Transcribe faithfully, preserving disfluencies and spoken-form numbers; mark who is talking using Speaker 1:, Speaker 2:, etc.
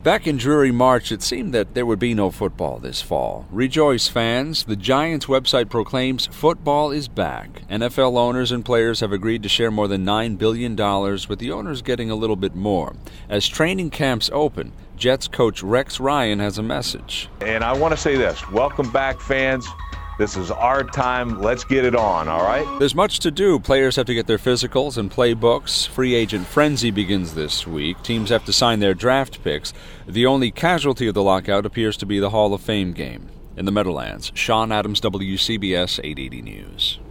Speaker 1: Back in dreary March, it seemed that there would be no football this fall. Rejoice, fans. The Giants website proclaims football is back. N F L owners and players have agreed to share more than nine billion dollars, with the owners getting a little bit more. As training camps open, Jets coach Rex Ryan has a message.
Speaker 2: And I want to say this. Welcome back, fans. This is our time. Let's get it on, all right?
Speaker 1: There's much to do. Players have to get their physicals and playbooks. Free agent frenzy begins this week. Teams have to sign their draft picks. The only casualty of the lockout appears to be the Hall of Fame game. In the Meadowlands, Sean Adams, W C B S eight eighty News.